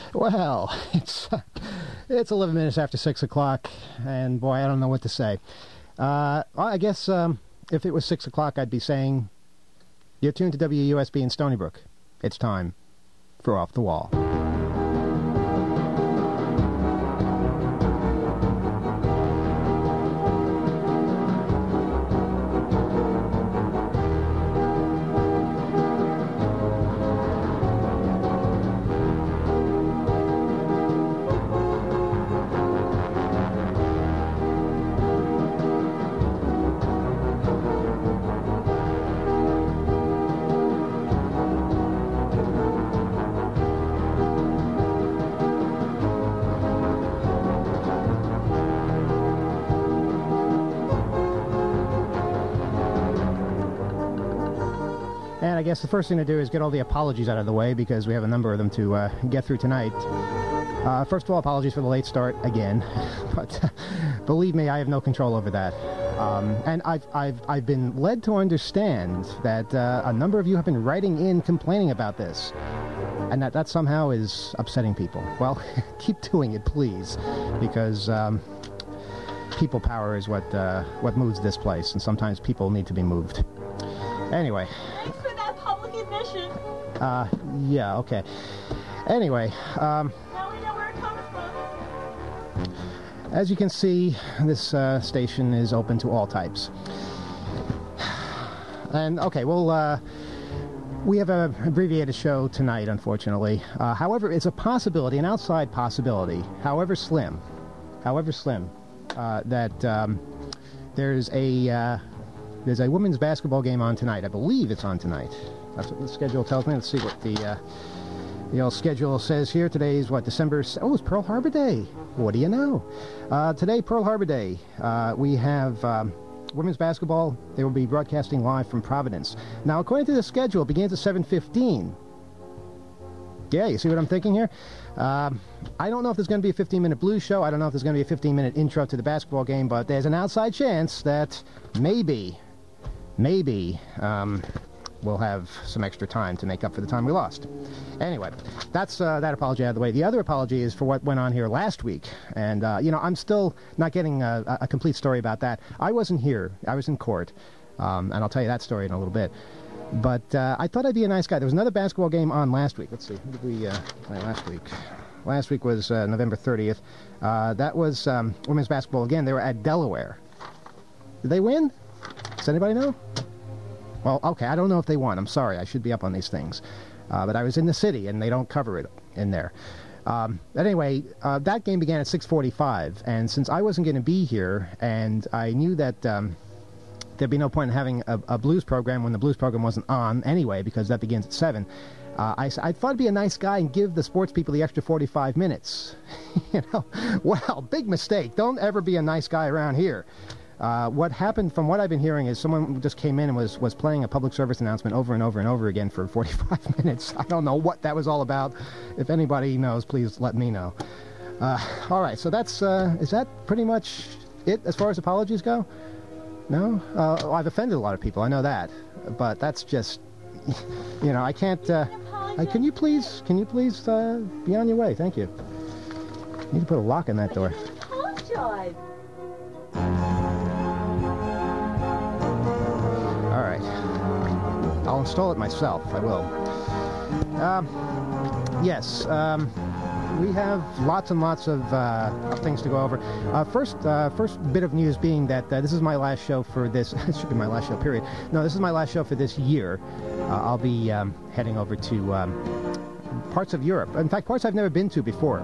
Well, it's 11 minutes after 6 o'clock, and boy, I don't know what to say. Well, I guess if it was 6 o'clock, I'd be saying, you're tuned to WUSB in Stony Brook. It's time for Off the Wall. And I guess the first thing to do is get all the apologies out of the way, because we have a number of them to get through tonight. First of all, apologies for the late start again, but believe me, I have no control over that. And I've been led to understand that a number of you have been writing in complaining about this, and that somehow is upsetting people. Well, keep doing it, please, because people power is what moves this place, and sometimes people need to be moved. Anyway. Thanks for that public admission. Yeah, okay. Anyway, now we know where it comes from. As you can see, this station is open to all types. And, okay, well, we have an abbreviated show tonight, unfortunately. However, it's a possibility, an outside possibility, however slim, that there's a women's basketball game on tonight. I believe it's on tonight. That's what the schedule tells me. Let's see what the old schedule says here. Today's, December... Oh, it's Pearl Harbor Day. What do you know? Today, Pearl Harbor Day. We have women's basketball. They will be broadcasting live from Providence. Now, according to the schedule, it begins at 7:15. Yeah, you see what I'm thinking here? I don't know if there's going to be a 15-minute blues show. I don't know if there's going to be a 15-minute intro to the basketball game, but there's an outside chance that maybe we'll have some extra time to make up for the time we lost. Anyway, that's that apology out of the way. The other apology is for what went on here last week, and I'm still not getting a complete story about that. I wasn't here. I was in court, and I'll tell you that story in a little bit. But I thought I'd be a nice guy. There was another basketball game on last week. Let's see. What did we play last week? Last week was November 30th. That was women's basketball again. They were at Delaware. Did they win? Does anybody know? Well, okay, I don't know if they won. I'm sorry. I should be up on these things. But I was in the city, and they don't cover it in there. Anyway, that game began at 6:45, and since I wasn't going to be here, and I knew that there'd be no point in having a blues program when the blues program wasn't on anyway, because that begins at 7, I thought I'd be a nice guy and give the sports people the extra 45 minutes. Well, big mistake. Don't ever be a nice guy around here. What happened, from what I've been hearing, is someone just came in and was playing a public service announcement over and over and over again for 45 minutes. I don't know what that was all about. If anybody knows, please let me know. All right, so that's is that pretty much it as far as apologies go? No? I've offended a lot of people, I know that. But that's just, I can't... can you please be on your way? Thank you. You need to put a lock on that door. Apologize. All right. I'll install it myself. I will. Yes. We have lots and lots of things to go over. First bit of news being that this is my last show for this. It should be my last show, period. No, this is my last show for this year. I'll be heading over to parts of Europe. In fact, parts I've never been to before.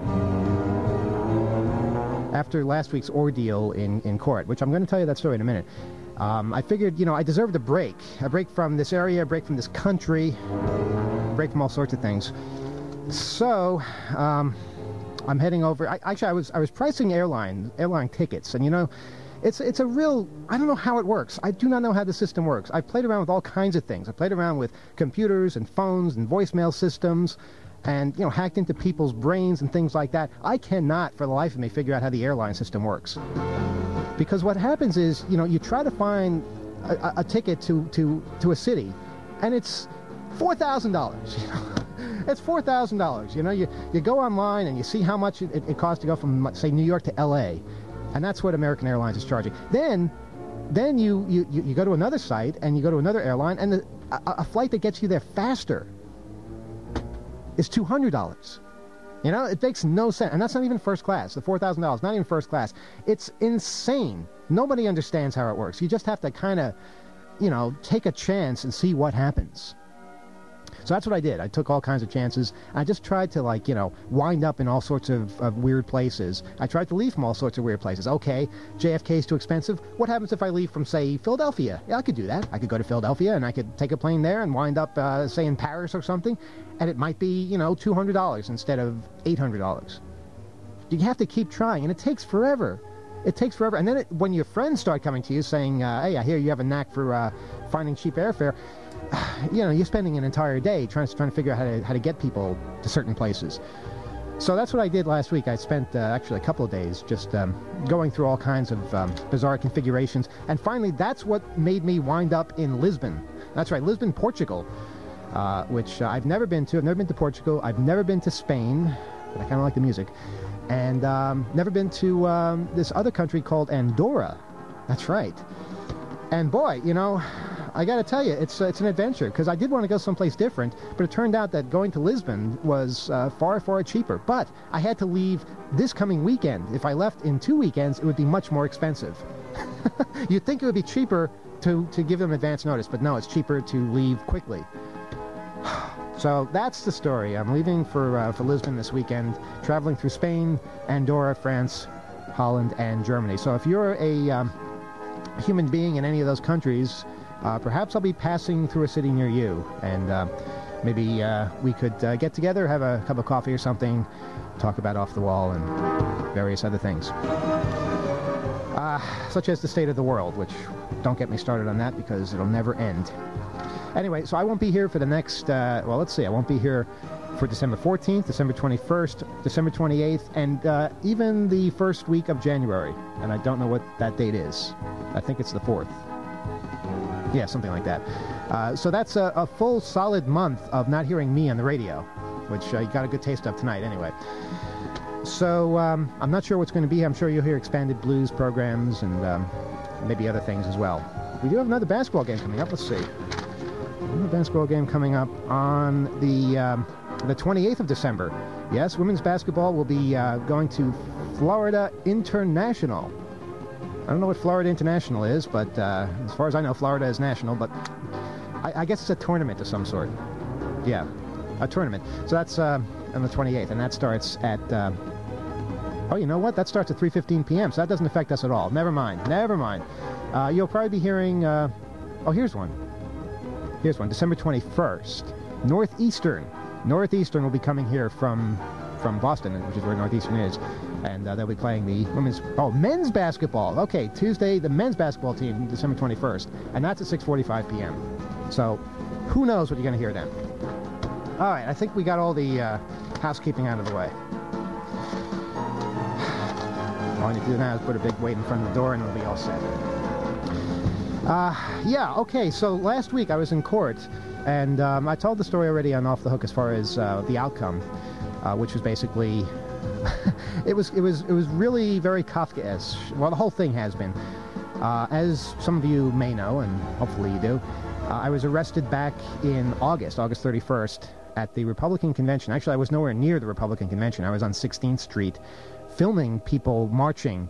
After last week's ordeal in court, which I'm going to tell you that story in a minute. I figured, I deserved a break from this area, a break from this country, a break from all sorts of things. So, I'm heading over. I was pricing airline tickets, and it's a real. I don't know how it works. I do not know how the system works. I've played around with all kinds of things. I played around with computers and phones and voicemail systems, and hacked into people's brains and things like that. I cannot, for the life of me, figure out how the airline system works. Because what happens is, you try to find a ticket to a city, and it's $4,000. It's $4,000. You know, you go online and you see how much it costs to go from, say, New York to L.A., and that's what American Airlines is charging. Then you go to another site and you go to another airline, and a flight that gets you there faster is $200. You know, it makes no sense. And that's not even first class. The $4,000, not even first class. It's insane. Nobody understands how it works. You just have to kind of, you know, take a chance and see what happens. So that's what I did. I took all kinds of chances. I just tried to, like, you know, wind up in all sorts of weird places. I tried to leave from all sorts of weird places. Okay, JFK is too expensive. What happens if I leave from, say, Philadelphia? Yeah, I could do that. I could go to Philadelphia, and I could take a plane there and wind up, say, in Paris or something, and it might be, you know, $200 instead of $800. You have to keep trying, and it takes forever. It takes forever. And then when your friends start coming to you saying, hey, I hear you have a knack for finding cheap airfare, you know, you're spending an entire day trying to figure out how to get people to certain places. So that's what I did last week. I spent actually a couple of days just going through all kinds of bizarre configurations. And finally, that's what made me wind up in Lisbon. That's right, Lisbon, Portugal, which I've never been to. I've never been to Portugal. I've never been to Spain, but I kind of like the music. And never been to this other country called Andorra. That's right. And boy, you know, I got to tell you, it's an adventure, because I did want to go someplace different, but it turned out that going to Lisbon was far, far cheaper. But I had to leave this coming weekend. If I left in 2 weekends, it would be much more expensive. You'd think it would be cheaper to give them advance notice, but no, it's cheaper to leave quickly. So that's the story. I'm leaving for Lisbon this weekend, traveling through Spain, Andorra, France, Holland, and Germany. So if you're a human being in any of those countries, perhaps I'll be passing through a city near you, and maybe we could get together, have a cup of coffee or something, talk about Off the Wall and various other things. Such as the state of the world, which don't get me started on that because it'll never end. Anyway, so I won't be here for the next, well, let's see, I won't be here for December 14th, December 21st, December 28th, and even the first week of January. And I don't know what that date is. I think it's the 4th. Yeah, something like that. So that's a full solid month of not hearing me on the radio, which you got a good taste of tonight anyway. So I'm not sure what's going to be. I'm sure you'll hear expanded blues programs and maybe other things as well. We do have another basketball game coming up. Let's see. Another basketball game coming up on the 28th of December. Yes, women's basketball will be going to Florida International. I don't know what Florida International is, but as far as I know, Florida is national, but I guess it's a tournament of some sort. Yeah, a tournament. So that's on the 28th, and that starts at, oh, you know what? That starts at 3:15 p.m., so that doesn't affect us at all. Never mind. You'll probably be hearing, oh, here's one. December 21st. Northeastern will be coming here from Boston, which is where Northeastern is, and they'll be playing the men's basketball. Okay, Tuesday, the men's basketball team, December 21st, and that's at 6:45 p.m. So, who knows what you're going to hear then. All right, I think we got all the housekeeping out of the way. All I need to do now is put a big weight in front of the door, and it'll be all set. Yeah, okay, so last week I was in court, and I told the story already on Off the Hook as far as the outcome, which was basically, it was really very Kafkaesque. Well, the whole thing has been. As some of you may know, and hopefully you do, I was arrested back in August 31st, at the Republican convention. Actually, I was nowhere near the Republican convention. I was on 16th Street filming people marching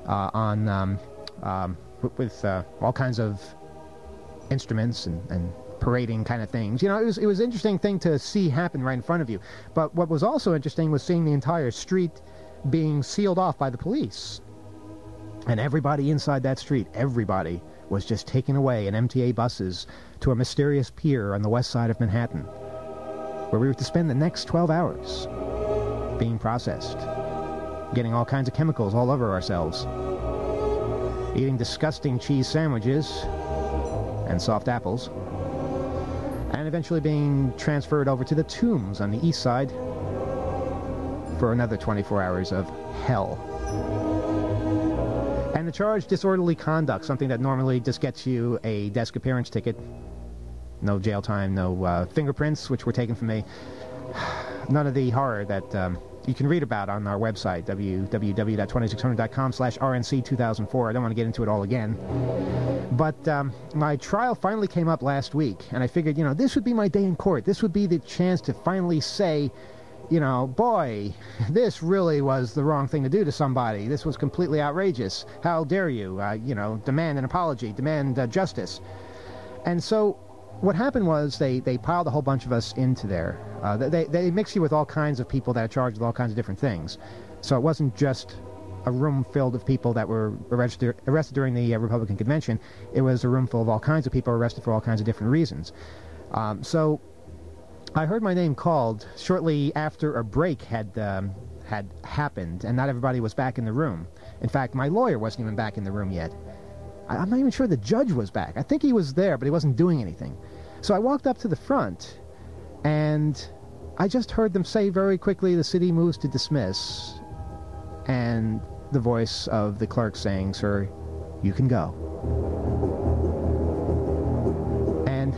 with all kinds of instruments and parading kind of things. You know, it was an interesting thing to see happen right in front of you. But what was also interesting was seeing the entire street being sealed off by the police. And everybody inside that street, everybody, was just taken away in MTA buses to a mysterious pier on the west side of Manhattan, where we were to spend the next 12 hours being processed, getting all kinds of chemicals all over ourselves, eating disgusting cheese sandwiches and soft apples, and eventually being transferred over to the Tombs on the east side for another 24 hours of hell. And the charge, disorderly conduct, something that normally just gets you a desk appearance ticket. No jail time, no fingerprints, which were taken from me. none of the horror that you can read about on our website, www.2600.com/RNC2004. I don't want to get into it all again. But my trial finally came up last week, and I figured, this would be my day in court. This would be the chance to finally say, boy, this really was the wrong thing to do to somebody. This was completely outrageous. How dare you, demand an apology, demand justice. And so what happened was they piled a whole bunch of us into there. They mix you with all kinds of people that are charged with all kinds of different things. So it wasn't just a room filled of people that were arrested during the Republican convention. It was a room full of all kinds of people arrested for all kinds of different reasons. So I heard my name called shortly after a break had happened, and not everybody was back in the room. In fact, my lawyer wasn't even back in the room yet. I'm not even sure the judge was back. I think he was there, but he wasn't doing anything. So I walked up to the front, and I just heard them say very quickly, "The city moves to dismiss," and the voice of the clerk saying, "Sir, you can go." And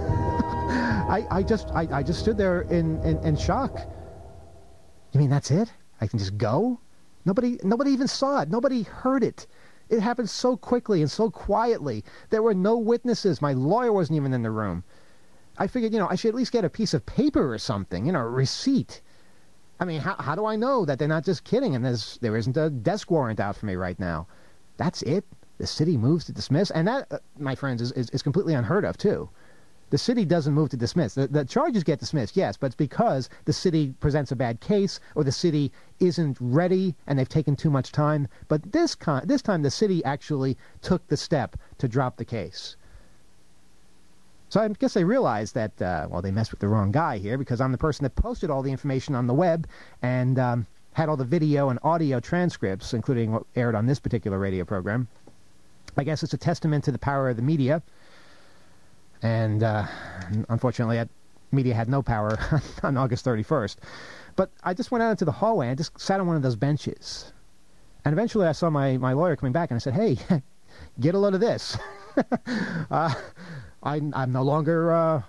I just stood there in shock. You mean that's it? I can just go? Nobody even saw it. Nobody heard it. It happened so quickly and so quietly. There were no witnesses. My lawyer wasn't even in the room. I figured, I should at least get a piece of paper or something, a receipt. I mean, how do I know that they're not just kidding and there isn't a desk warrant out for me right now? That's it? The city moves to dismiss? And that, my friends, is completely unheard of, too. The city doesn't move to dismiss. The charges get dismissed, yes, but it's because the city presents a bad case or the city isn't ready and they've taken too much time. But this time the city actually took the step to drop the case. So I guess they realized that, they messed with the wrong guy here, because I'm the person that posted all the information on the web and had all the video and audio transcripts, including what aired on this particular radio program. I guess it's a testament to the power of the media. And unfortunately, that media had no power on August 31st. But I just went out into the hallway and just sat on one of those benches. And eventually I saw my lawyer coming back, and I said, "Hey, get a load of this. I'm no longer a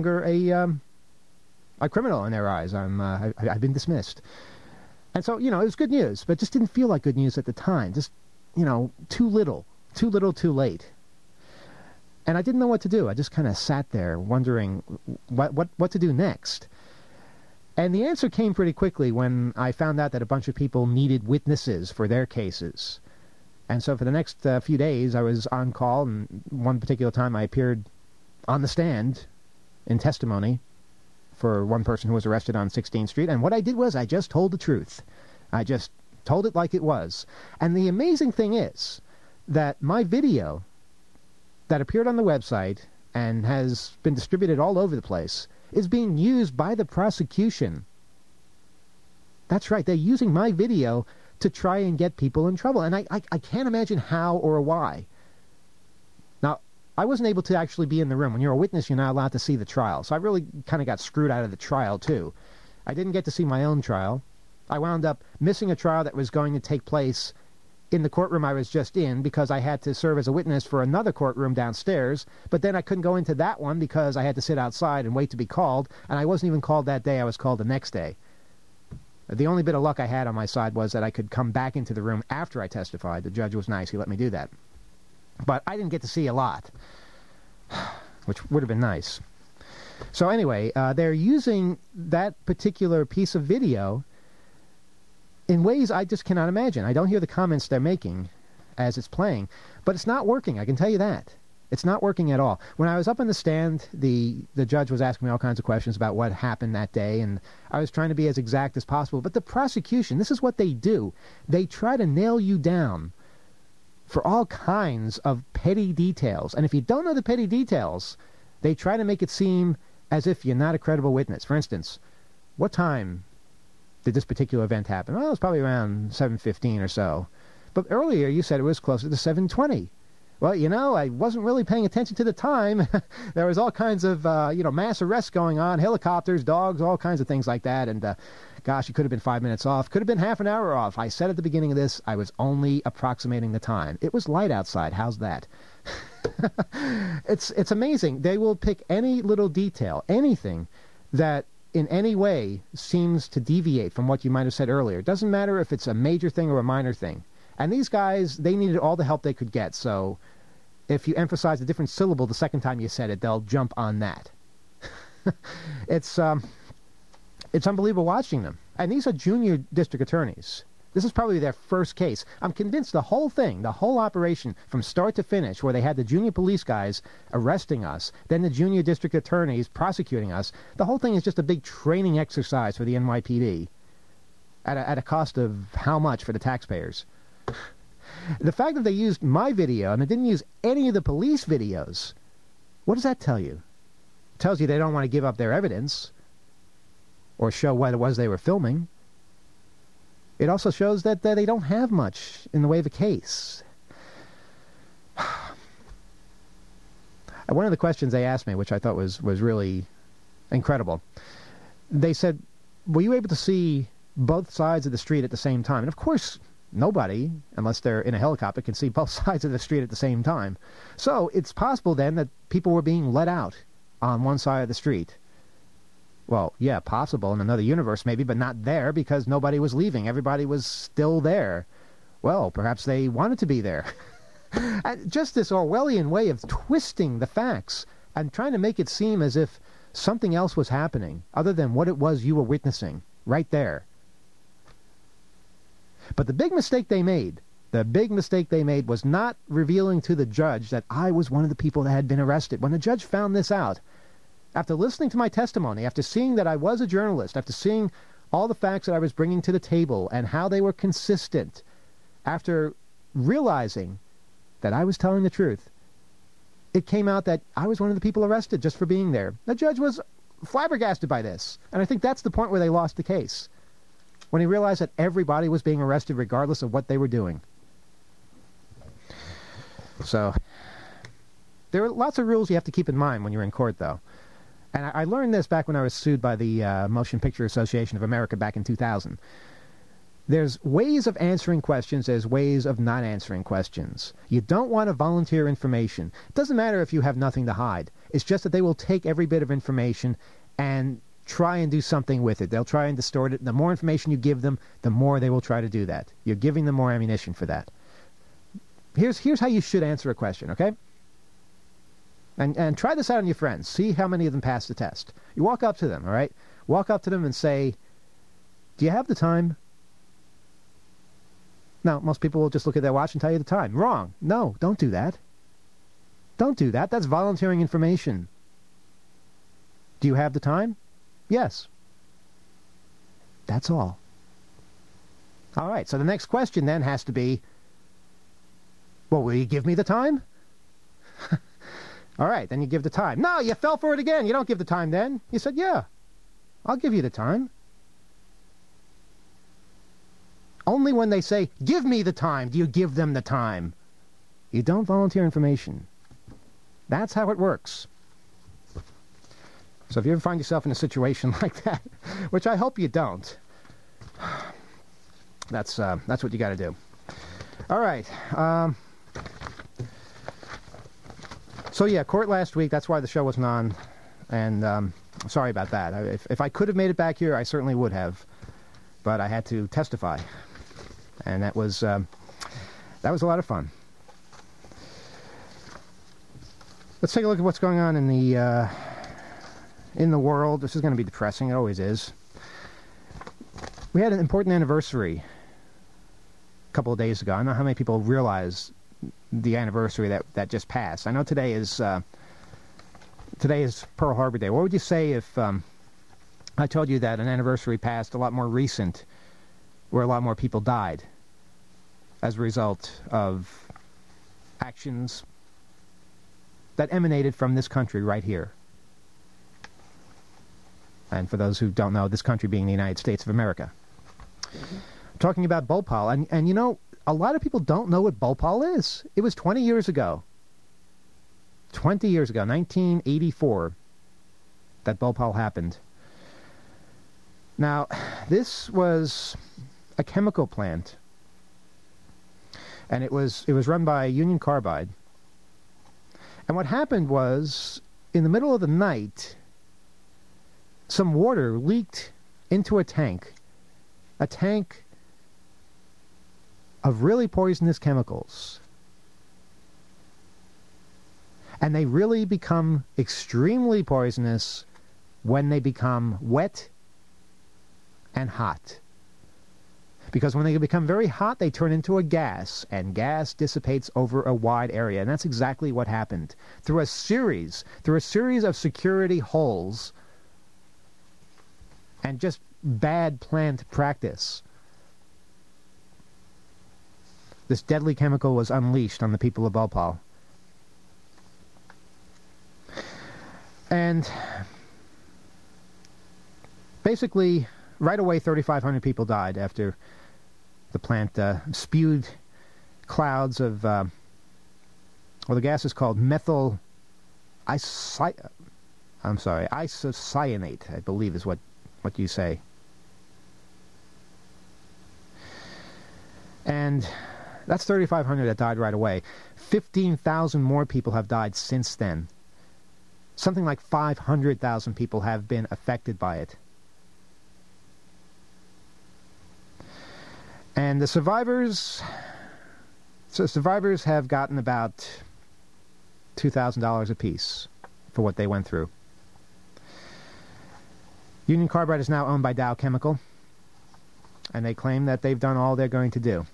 criminal in their eyes. I've been dismissed." And so, it was good news, but it just didn't feel like good news at the time. Just, too little, too late. And I didn't know what to do. I just kind of sat there wondering what to do next. And the answer came pretty quickly when I found out that a bunch of people needed witnesses for their cases. And so for the next few days, I was on call, and one particular time I appeared on the stand in testimony for one person who was arrested on 16th Street. And what I did was I just told the truth. I just told it like it was. And the amazing thing is that my video that appeared on the website and has been distributed all over the place is being used by the prosecution. That's right, they're using my video to try and get people in trouble, and I can't imagine how or why. Now, I wasn't able to actually be in the room. When you're a witness, you're not allowed to see the trial, so I really kind of got screwed out of the trial, too. I didn't get to see my own trial. I wound up missing a trial that was going to take place in the courtroom I was just in, because I had to serve as a witness for another courtroom downstairs, but then I couldn't go into that one because I had to sit outside and wait to be called, and I wasn't even called that day. I was called the next day. The only bit of luck I had on my side was that I could come back into the room after I testified. The judge was nice. He let me do that. But I didn't get to see a lot, which would have been nice. So anyway, they're using that particular piece of video in ways I just cannot imagine. I don't hear the comments they're making as it's playing, but it's not working, I can tell you that. It's not working at all. When I was up on the stand, the judge was asking me all kinds of questions about what happened that day, and I was trying to be as exact as possible. But the prosecution, this is what they do. They try to nail you down for all kinds of petty details. And if you don't know the petty details, they try to make it seem as if you're not a credible witness. For instance, what time did this particular event happen? Well, it was probably around 7:15 or so. But earlier you said it was closer to 7:20. Well, I wasn't really paying attention to the time. There was all kinds of, mass arrests going on, helicopters, dogs, all kinds of things like that. And, gosh, it could have been 5 minutes off. Could have been half an hour off. I said at the beginning of this, I was only approximating the time. It was light outside. How's that? It's amazing. They will pick any little detail, anything that in any way seems to deviate from what you might have said earlier, it doesn't matter if it's a major thing or a minor thing. And these guys, they needed all the help they could get, so if you emphasize a different syllable the second time you said it, they'll jump on that. It's unbelievable watching them. And these are junior district attorneys. This is probably their first case. I'm convinced the whole thing, the whole operation, from start to finish, where they had the junior police guys arresting us, then the junior district attorneys prosecuting us, the whole thing is just a big training exercise for the NYPD at a cost of how much for the taxpayers? The fact that they used my video and they didn't use any of the police videos, what does that tell you? It tells you they don't want to give up their evidence or show what it was they were filming. It also shows that they don't have much in the way of a case. One of the questions they asked me, which I thought was really incredible, they said, were you able to see both sides of the street at the same time? And of course, nobody, unless they're in a helicopter, can see both sides of the street at the same time. So it's possible then that people were being let out on one side of the street. Well, yeah, possible in another universe maybe, but not there because nobody was leaving. Everybody was still there. Well, perhaps they wanted to be there. Just this Orwellian way of twisting the facts and trying to make it seem as if something else was happening other than what it was you were witnessing right there. But the big mistake they made was not revealing to the judge that I was one of the people that had been arrested. When the judge found this out, after listening to my testimony, after seeing that I was a journalist, after seeing all the facts that I was bringing to the table and how they were consistent, after realizing that I was telling the truth, it came out that I was one of the people arrested just for being there. The judge was flabbergasted by this, and I think that's the point where they lost the case, when he realized that everybody was being arrested regardless of what they were doing. So, there are lots of rules you have to keep in mind when you're in court, though. And I learned this back when I was sued by the Motion Picture Association of America back in 2000. There's ways of answering questions, there's ways of not answering questions. You don't want to volunteer information. It doesn't matter if you have nothing to hide. It's just that they will take every bit of information and try and do something with it. They'll try and distort it. The more information you give them, the more they will try to do that. You're giving them more ammunition for that. Here's how you should answer a question, okay? And try this out on your friends. See how many of them pass the test. You walk up to them, all right? Walk up to them and say, do you have the time? Now, most people will just look at their watch and tell you the time. Wrong. No, don't do that. Don't do that. That's volunteering information. Do you have the time? Yes. That's all. All right, so the next question then has to be, well, will you give me the time? All right, then you give the time. No, you fell for it again. You don't give the time then. You said, yeah, I'll give you the time. Only when they say, give me the time, do you give them the time. You don't volunteer information. That's how it works. So if you ever find yourself in a situation like that, which I hope you don't, that's what you got to do. All right. So yeah, court last week, that's why the show wasn't on, and sorry about that. If I could have made it back here, I certainly would have, but I had to testify, and that was a lot of fun. Let's take a look at what's going on in the world. This is going to be depressing, it always is. We had an important anniversary a couple of days ago. I don't know how many people realize the anniversary that just passed. I know today is Pearl Harbor Day. What would you say if I told you that an anniversary passed a lot more recent, where a lot more people died as a result of actions that emanated from this country right here? And for those who don't know, this country being the United States of America. Mm-hmm. Talking about Bhopal, and you know, a lot of people don't know what Bhopal is. It was 20 years ago. 20 years ago, 1984, that Bhopal happened. Now, this was a chemical plant, and it was run by Union Carbide. And what happened was, in the middle of the night, some water leaked into a tank of really poisonous chemicals. And they really become extremely poisonous when they become wet and hot. Because when they become very hot, they turn into a gas, and gas dissipates over a wide area. And that's exactly what happened. Through a series of security holes and just bad plant practice, this deadly chemical was unleashed on the people of Bhopal. And basically, right away, 3,500 people died after the plant spewed clouds of, the gas is called isocyanate, I believe is what you say. And that's 3,500 that died right away. 15,000 more people have died since then. Something like 500,000 people have been affected by it. And the survivors have gotten about $2,000 apiece for what they went through. Union Carbide is now owned by Dow Chemical, and they claim that they've done all they're going to do.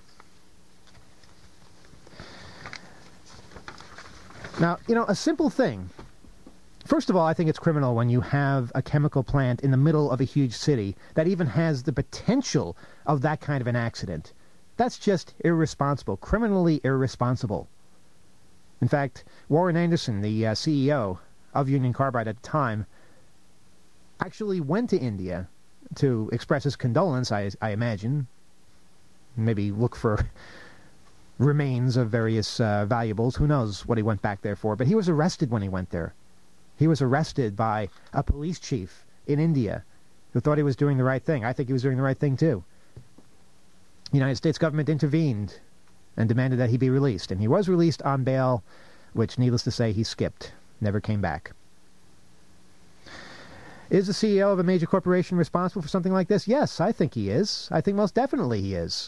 Now, a simple thing. First of all, I think it's criminal when you have a chemical plant in the middle of a huge city that even has the potential of that kind of an accident. That's just irresponsible, criminally irresponsible. In fact, Warren Anderson, the CEO of Union Carbide at the time, actually went to India to express his condolence, I imagine. Maybe look for remains of various valuables. Who knows what he went back there for. But he was arrested when he went there. He was arrested by a police chief in India who thought he was doing the right thing. I think he was doing the right thing, too. The United States government intervened and demanded that he be released. And he was released on bail, which, needless to say, he skipped. Never came back. Is the CEO of a major corporation responsible for something like this? Yes, I think he is. I think most definitely he is.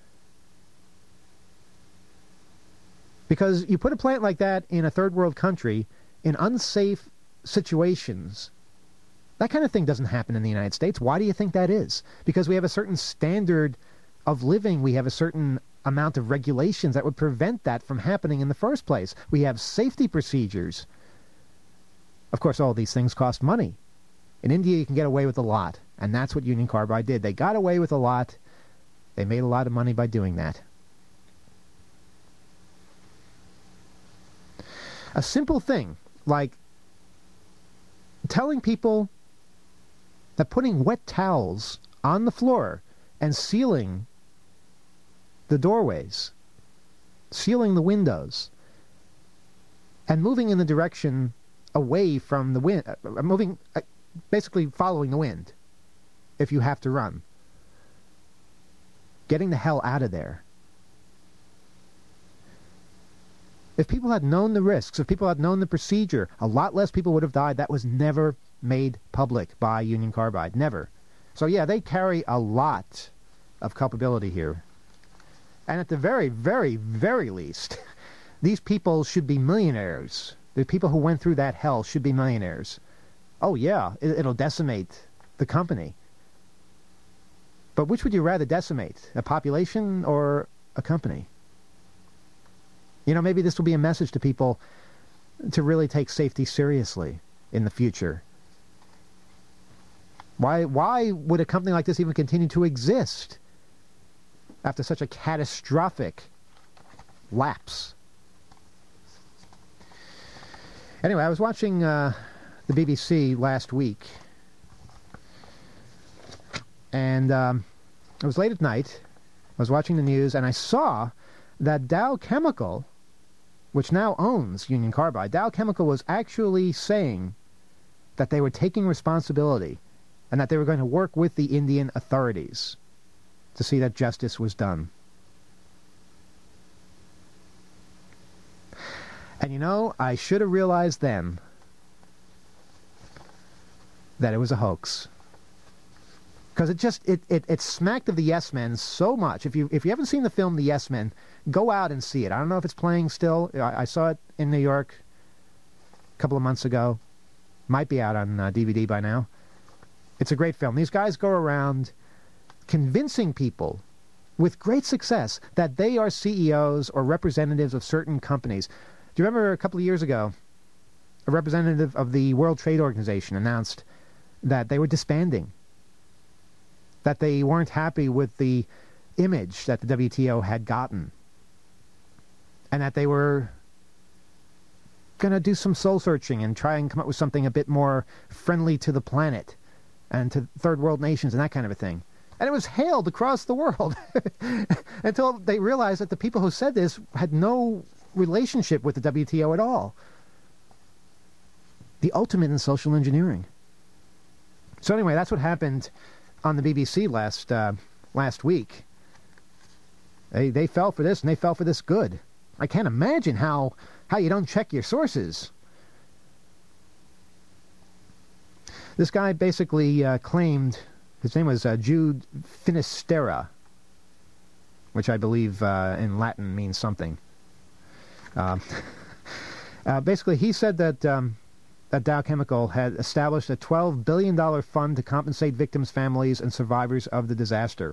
Because you put a plant like that in a third world country in unsafe situations, that kind of thing doesn't happen in the United States. Why do you think that is? Because we have a certain standard of living. We have a certain amount of regulations that would prevent that from happening in the first place. We have safety procedures. Of course, all these things cost money. In India, you can get away with a lot, and that's what Union Carbide did. They got away with a lot. They made a lot of money by doing that. A simple thing like telling people that putting wet towels on the floor and sealing the doorways, sealing the windows, and moving in the direction away from the wind, basically following the wind if you have to run. Getting the hell out of there. If people had known the risks, if people had known the procedure, a lot less people would have died. That was never made public by Union Carbide. Never. So yeah, they carry a lot of culpability here. And at the very, very, very least, these people should be millionaires. The people who went through that hell should be millionaires. Oh yeah, it'll decimate the company. But which would you rather decimate? A population or a company? Maybe this will be a message to people to really take safety seriously in the future. Why would a company like this even continue to exist after such a catastrophic lapse? Anyway, I was watching the BBC last week, and it was late at night. I was watching the news, and I saw that Dow Chemical, which now owns Union Carbide, Dow Chemical was actually saying that they were taking responsibility and that they were going to work with the Indian authorities to see that justice was done. And I should have realized then that it was a hoax. Because it smacked of the Yes Men so much. If you haven't seen the film The Yes Men, go out and see it. I don't know if it's playing still. I saw it in New York a couple of months ago. Might be out on DVD by now. It's a great film. These guys go around convincing people with great success that they are CEOs or representatives of certain companies. Do you remember a couple of years ago, a representative of the World Trade Organization announced that they were disbanding, that they weren't happy with the image that the WTO had gotten, and that they were going to do some soul searching and try and come up with something a bit more friendly to the planet and to third world nations and that kind of a thing. And it was hailed across the world until they realized that the people who said this had no relationship with the WTO at all. The ultimate in social engineering. So anyway, that's what happened on the BBC last week. They fell for this, and they fell for this good. I can't imagine how you don't check your sources. This guy basically claimed, his name was Jude Finisterra, which I believe in Latin means something. Basically, he said that Dow Chemical had established a $12 billion fund to compensate victims' families and survivors of the disaster.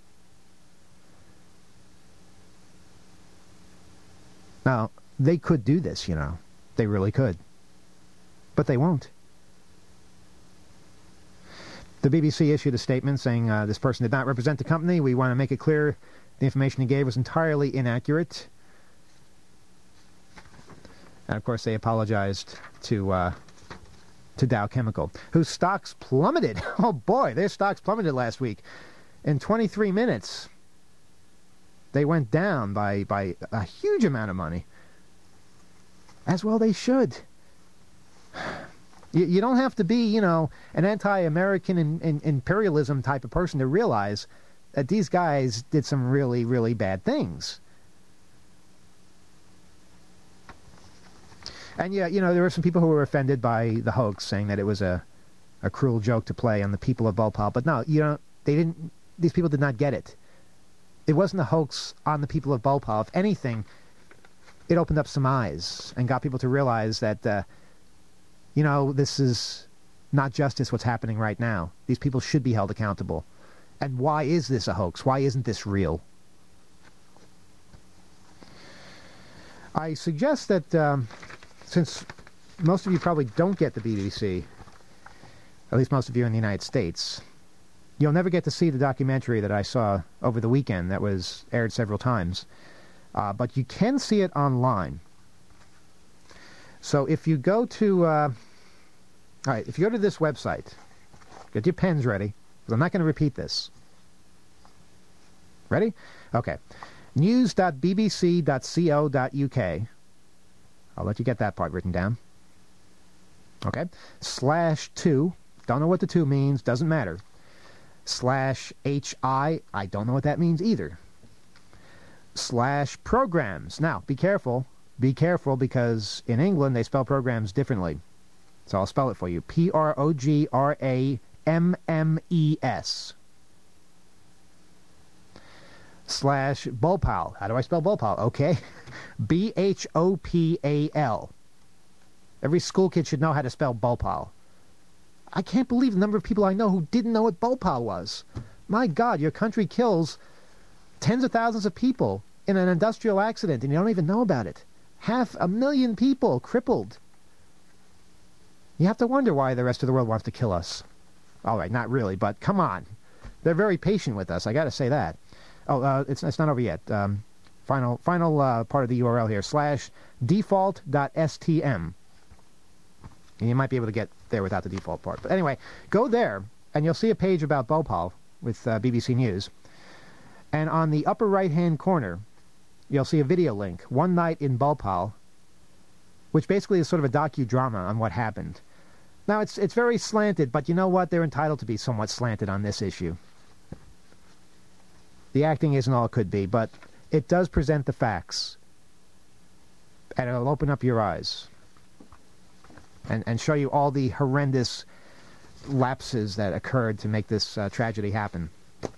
Now, they could do this, you know. They really could. But they won't. The BBC issued a statement saying this person did not represent the company. We want to make it clear the information he gave was entirely inaccurate. And, of course, they apologized to Dow Chemical, whose stocks plummeted. Oh, boy, their stocks plummeted last week. In 23 minutes, they went down by a huge amount of money. As well they should. You don't have to be, you know, an anti-American imperialism type of person to realize that these guys did some really, really bad things. And yeah, you know, there were some people who were offended by the hoax, saying that it was a cruel joke to play on the people of Bhopal. But no, you know, these people did not get it. It wasn't a hoax on the people of Bhopal. If anything, it opened up some eyes and got people to realize that, you know, this is not justice what's happening right now. These people should be held accountable. And why is this a hoax? Why isn't this real? I suggest that since most of you probably don't get the BBC, at least most of you in the United States, you'll never get to see the documentary that I saw over the weekend that was aired several times. But you can see it online. So if you go to, all right, if you go to this website, get your pens ready, because I'm not going to repeat this. Ready? Okay. news.bbc.co.uk. I'll let you get that part written down. Okay. /2. Don't know what the 2 means. Doesn't matter. /HI. I don't know what that means either. /programs. Now, be careful. Be careful, because in England they spell programs differently. So I'll spell it for you. PROGRAMMES. /Bhopal. How do I spell Bhopal? Okay. BHOPAL. Every school kid should know how to spell Bhopal. I can't believe the number of people I know who didn't know what Bhopal was. My God, your country kills tens of thousands of people in an industrial accident, and you don't even know about it. 500,000 people crippled. You have to wonder why the rest of the world wants to kill us. All right, not really, but come on. They're very patient with us, I got to say that. Oh, it's not over yet. Final part of the URL here, /default.stm. And you might be able to get there without the default part. But anyway, go there, and you'll see a page about Bhopal with BBC News. And on the upper right-hand corner, you'll see a video link, One Night in Bhopal, which basically is sort of a docudrama on what happened. Now, it's very slanted, but you know what? They're entitled to be somewhat slanted on this issue. The acting isn't all it could be, but it does present the facts. And it'll open up your eyes. And show you all the horrendous lapses that occurred to make this tragedy happen.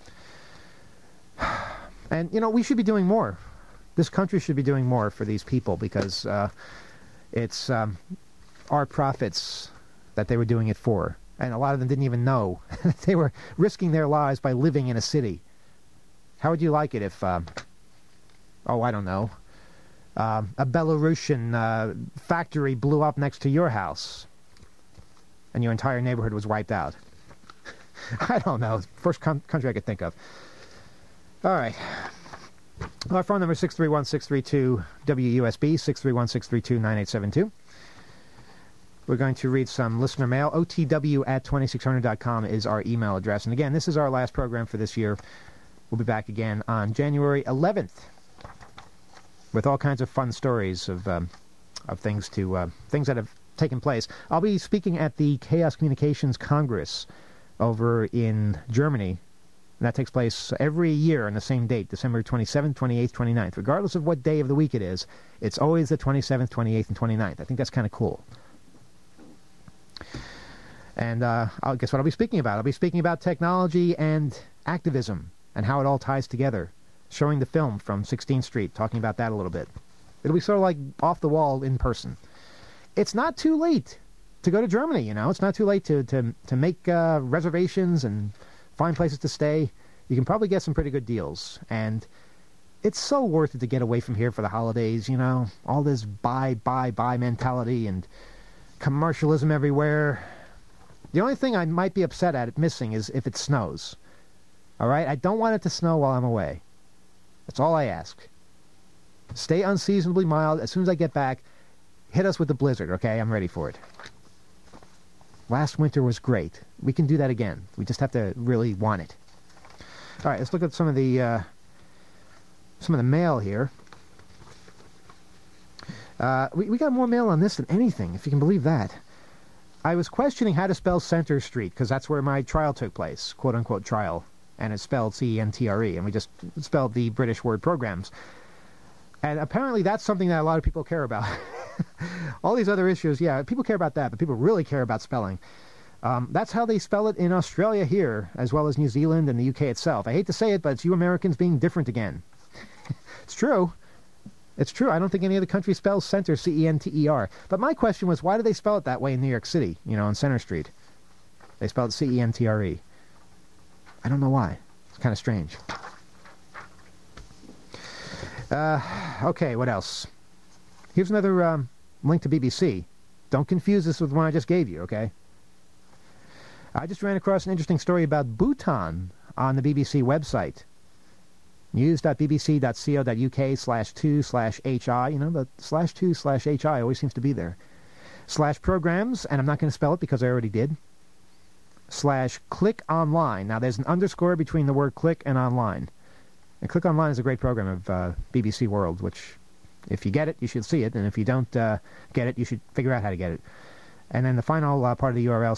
And, we should be doing more. This country should be doing more for these people because it's our profits that they were doing it for. And a lot of them didn't even know. They were risking their lives by living in a city. How would you like it if, I don't know, a Belarusian factory blew up next to your house and your entire neighborhood was wiped out? I don't know. First country I could think of. All right. Our phone number is 631-632-WUSB, 631-632-9872. We're going to read some listener mail. OTW@2600.com is our email address. And again, this is our last program for this year. We'll be back again on January 11th with all kinds of fun stories of things things that have taken place. I'll be speaking at the Chaos Communications Congress over in Germany. And that takes place every year on the same date, December 27th, 28th, 29th. Regardless of what day of the week it is, it's always the 27th, 28th, and 29th. I think that's kind of cool. And guess what I'll be speaking about? I'll be speaking about technology and activism and how it all ties together, showing the film from 16th Street, talking about that a little bit. It'll be sort of like off the wall in person. It's not too late to go to Germany, It's not too late to make reservations and find places to stay. You can probably get some pretty good deals. And it's so worth it to get away from here for the holidays, All this buy mentality and commercialism everywhere. The only thing I might be upset at missing is if it snows. All right? I don't want it to snow while I'm away. That's all I ask. Stay unseasonably mild. As soon as I get back, hit us with the blizzard, okay? I'm ready for it. Last winter was great. We can do that again. We just have to really want it. All right, let's look at some of the mail here. We got more mail on this than anything, if you can believe that. I was questioning how to spell Center Street, because that's where my trial took place, quote-unquote trial, and it's spelled C-E-N-T-R-E, and we just spelled the British word programs. And apparently that's something that a lot of people care about. All these other issues, yeah, people care about that, but people really care about spelling. That's how they spell it in Australia here, as well as New Zealand and the UK itself. I hate to say it, but it's you Americans being different again. It's true. It's true. I don't think any other country spells center, C-E-N-T-E-R. But my question was, why do they spell it that way in New York City, on Center Street? They spell it C-E-N-T-R-E. I don't know why. It's kind of strange. Okay, what else? Here's another link to BBC. Don't confuse this with the one I just gave you, okay? I just ran across an interesting story about Bhutan on the BBC website. news.bbc.co.uk/2/HI. The /2/HI always seems to be there. /programs, and I'm not going to spell it because I already did. /click online. Now, there's an underscore between the word click and online. And Click Online is a great program of BBC World, which, if you get it, you should see it. And if you don't get it, you should figure out how to get it. And then the final part of the URL,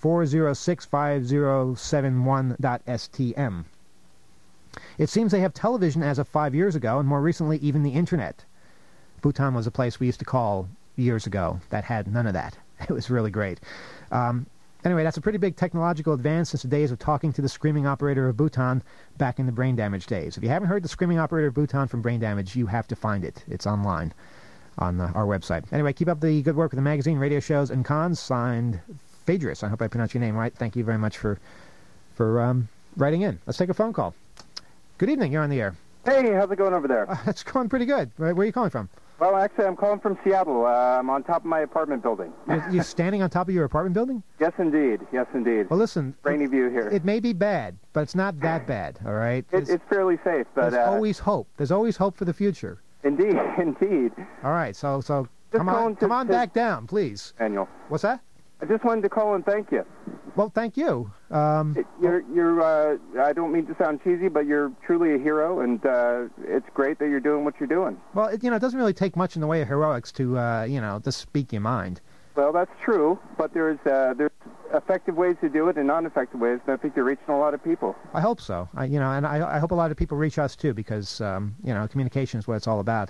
/4065071.stm. It seems they have television as of 5 years ago, and more recently, even the internet. Bhutan was a place we used to call years ago that had none of that. It was really great. Anyway, that's a pretty big technological advance since the days of talking to the screaming operator of Bhutan back in the brain damage days. If you haven't heard the screaming operator of Bhutan from Brain Damage, you have to find it. It's online on our website. Anyway, keep up the good work with the magazine, radio shows, and cons. Signed, Phaedrus. I hope I pronounced your name right. Thank you very much for writing in. Let's take a phone call. Good evening. You're on the air. Hey, how's it going over there? It's going pretty good. Where are you calling from? Well, actually, I'm calling from Seattle. I'm on top of my apartment building. You're standing on top of your apartment building? Yes, indeed. Yes, indeed. Well, listen. Rainy view here. It may be bad, but it's not that bad, all right? It's fairly safe, but... There's always hope. There's always hope for the future. Indeed, indeed. All right, so come on back down, please. Daniel. What's that? I just wanted to call and thank you. Well, thank you. You're I don't mean to sound cheesy, but you're truly a hero, and it's great that you're doing what you're doing. Well, it doesn't really take much in the way of heroics to, to speak your mind. Well, that's true, but there's effective ways to do it and non-effective ways, and I think you're reaching a lot of people. I hope so. I hope a lot of people reach us, too, because, communication is what it's all about.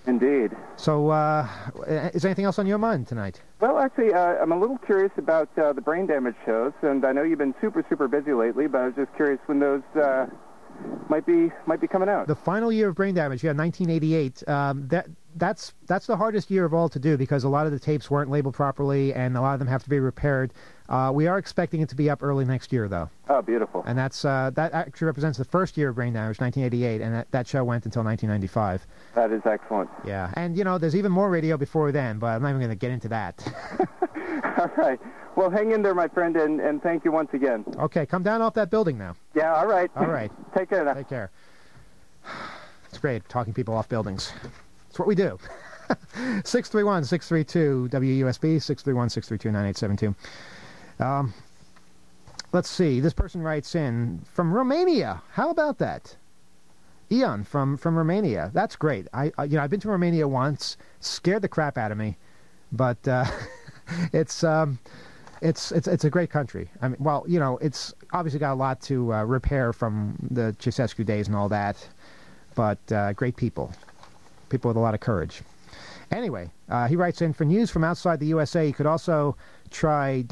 Indeed. So, is there anything else on your mind tonight? Well, actually, I'm a little curious about the brain damage shows, and I know you've been super, super busy lately, but I was just curious when those might be coming out. The final year of Brain Damage, 1988. That's the hardest year of all to do because a lot of the tapes weren't labeled properly, and a lot of them have to be repaired. We are expecting it to be up early next year, though. Oh, beautiful. And that actually represents the first year of Brain Damage, 1988, and that show went until 1995. That is excellent. Yeah, and, there's even more radio before then, but I'm not even going to get into that. All right. Well, hang in there, my friend, and thank you once again. Okay, come down off that building now. Yeah, all right. All right. Take care now. Take care. It's great, talking people off buildings. It's what we do. 631-632-WUSB, 631-632-9872. Let's see. This person writes in from Romania. How about that? Ian from Romania. That's great. I've been to Romania once. Scared the crap out of me, but it's a great country. I mean, well, it's obviously got a lot to repair from the Ceausescu days and all that, but great people with a lot of courage. Anyway, he writes in, for news from outside the USA, you could also try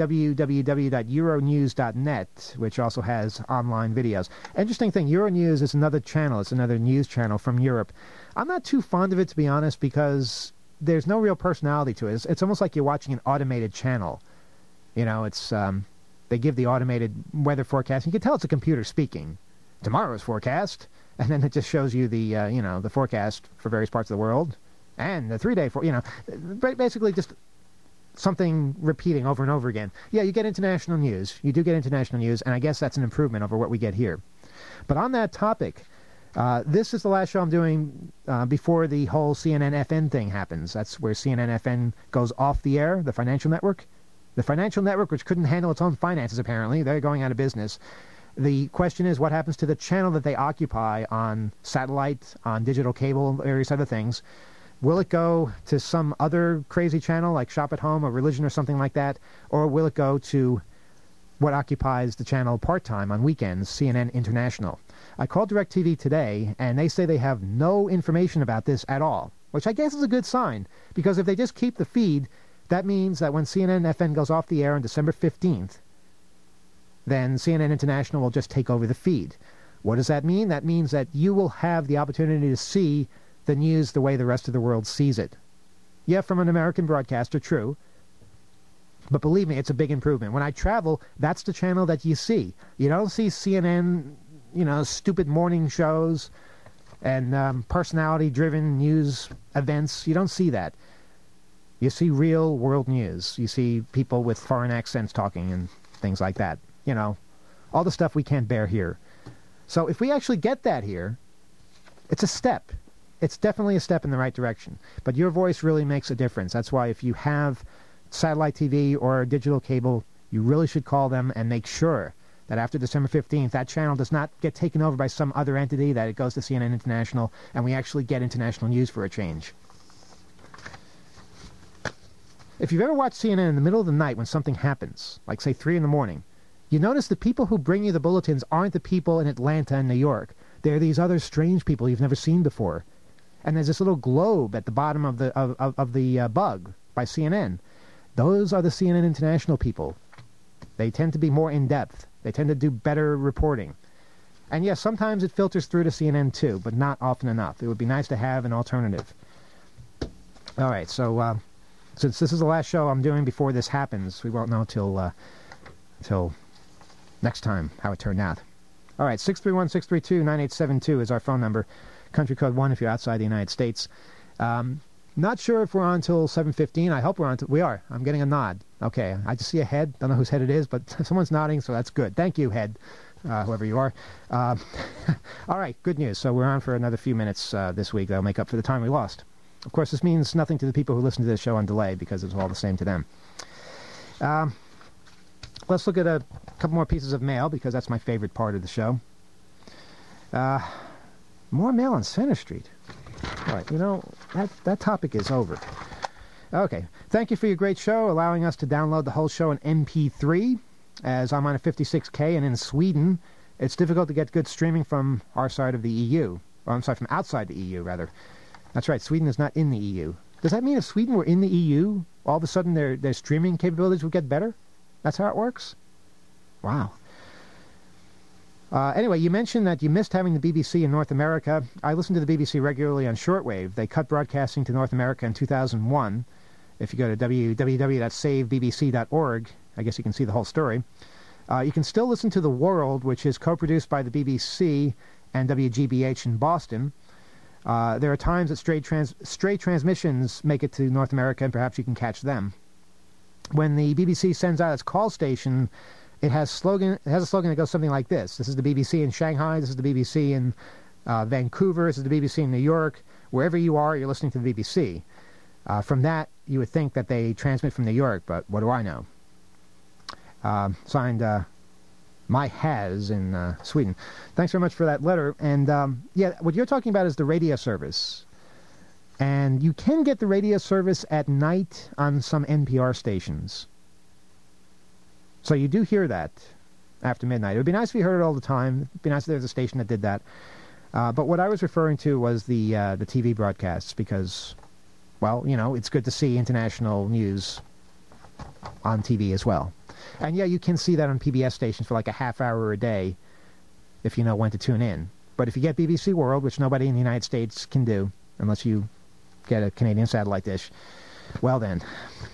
www.euronews.net, which also has online videos. Interesting thing, Euronews is another channel. It's another news channel from Europe. I'm not too fond of it, to be honest, because there's no real personality to it. It's almost like you're watching an automated channel. It's they give the automated weather forecast. You can tell it's a computer speaking. Tomorrow's forecast, and then it just shows you the the forecast for various parts of the world. And the 3-day, basically just something repeating over and over again. Yeah, you get international news. You do get international news, and I guess that's an improvement over what we get here. But on that topic, this is the last show I'm doing before the whole CNN-FN thing happens. That's where CNN-FN goes off the air, the financial network. The financial network, which couldn't handle its own finances, apparently. They're going out of business. The question is, what happens to the channel that they occupy on satellite, on digital cable, various other things? Will it go to some other crazy channel like Shop at Home or Religion or something like that? Or will it go to what occupies the channel part-time on weekends, CNN International? I called DirecTV today, and they say they have no information about this at all, which I guess is a good sign, because if they just keep the feed, that means that when CNN-FN goes off the air on December 15th, then CNN International will just take over the feed. What does that mean? That means that you will have the opportunity to see the news the way the rest of the world sees it. Yeah, from an American broadcaster, true. But believe me, it's a big improvement. When I travel, that's the channel that you see. You don't see CNN, stupid morning shows and personality-driven news events. You don't see that. You see real world news. You see people with foreign accents talking and things like that. All the stuff we can't bear here. So if we actually get that here, it's a step. It's definitely a step in the right direction. But your voice really makes a difference. That's why if you have satellite TV or digital cable, you really should call them and make sure that after December 15th, that channel does not get taken over by some other entity, that it goes to CNN International, and we actually get international news for a change. If you've ever watched CNN in the middle of the night when something happens, like say 3 in the morning, you notice the people who bring you the bulletins aren't the people in Atlanta and New York. They're these other strange people you've never seen before. And there's this little globe at the bottom of the bug by CNN. Those are the CNN International people. They tend to be more in-depth. They tend to do better reporting. And yes, sometimes it filters through to CNN too, but not often enough. It would be nice to have an alternative. All right, so since this is the last show I'm doing before this happens, we won't know till next time how it turned out. All right, 631-632-9872 is our phone number. Country code 1 if you're outside the United States. Not sure if we're on until 7:15. I hope we're on. We are. I'm getting a nod. Okay, I just see a head. Don't know whose head it is, but someone's nodding, so that's good. Thank you, head, whoever you are. All right, good news. So we're on for another few minutes this week. That'll make up for the time we lost. Of course, this means nothing to the people who listen to this show on delay because it's all the same to them. Let's look at a couple more pieces of mail because that's my favorite part of the show. More mail on Center Street. All right, that topic is over. Okay, thank you for your great show, allowing us to download the whole show in MP3, as I'm on a 56K, and in Sweden, it's difficult to get good streaming from our side of the EU. Or, I'm sorry, from outside the EU, rather. That's right, Sweden is not in the EU. Does that mean if Sweden were in the EU, all of a sudden their streaming capabilities would get better? That's how it works? Wow. Anyway, you mentioned that you missed having the BBC in North America. I listen to the BBC regularly on shortwave. They cut broadcasting to North America in 2001. If you go to www.savebbc.org, I guess you can see the whole story. You can still listen to The World, which is co-produced by the BBC and WGBH in Boston. There are times that stray transmissions make it to North America, and perhaps you can catch them. When the BBC sends out its call station, it has a slogan that goes something like this. This is the BBC in Shanghai. This is the BBC in Vancouver. This is the BBC in New York. Wherever you are, you're listening to the BBC. From that, you would think that they transmit from New York, but what do I know? Signed, My Has in Sweden. Thanks very much for that letter. And, yeah, what you're talking about is the radio service. And you can get the radio service at night on some NPR stations. So you do hear that after midnight. It would be nice if you heard it all the time. It would be nice if there was a station that did that. But what I was referring to was the TV broadcasts because, well, you know, it's good to see international news on TV as well. And yeah, you can see that on PBS stations for like a half hour a day if you know when to tune in. But if you get BBC World, which nobody in the United States can do unless you get a Canadian satellite dish, well then,